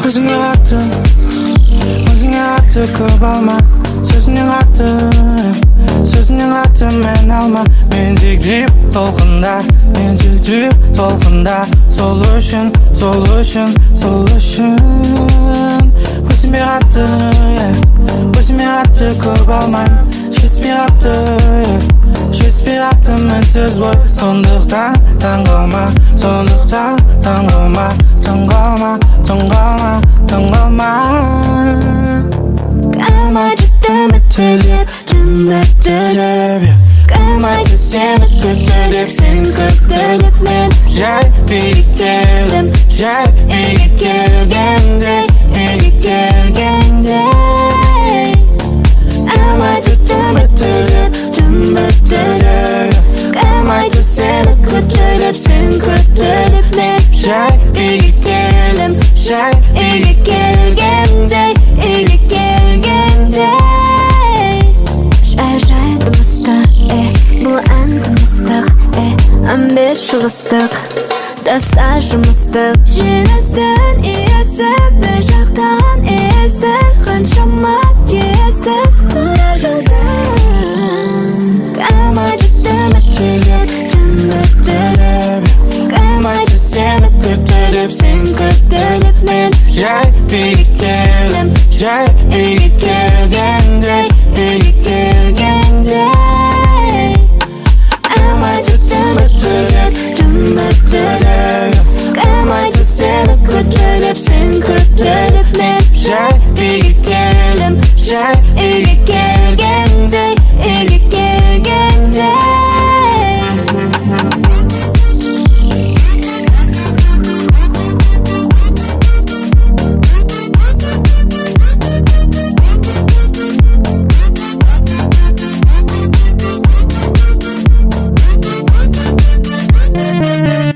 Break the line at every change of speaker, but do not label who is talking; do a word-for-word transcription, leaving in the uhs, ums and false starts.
Өзіңе атты, өзіңе атты көп алма. Сөзіңнен атты, сөзіңнен атты мен алма. Мен тек деп толқында, мен тек деп толқында. Сол үшін, сол үшін, сол үшін өзіме атты, өзіме атты көп алмайм. Жетпей қапты, жетпей қапты мінсіз бой. Сондықтан таң қалма, сондықтан таң қалма, таң қалма, таң қалма, таң қалма. Қалмайды үмітті деп, үмітті деп. Қалмайды сені күтті деп, сен күтті деп. Мен жай үйге келдім, жай үйге келгендей, үйге келгендей. Қалмайды үмітті деп, үмітті деп. Қалмайды сені күтті деп, сен күтті деп. Мен жай үйге келдім, жай үйге келгендей, үйге келгендей. Жай-жай дыбыстық, э, бұл ән тымыстық, э, он бес шығыстық, таста жұмыстық. Жеңістің иесі бір жақтан езді, қаншама кезді бұра жолдан. Қалмайды үмітті деп, үмітті деп. Қалмайды сені күтті деп, сен күтті деп. Мен жай үйге келдім, жай үйге келдім.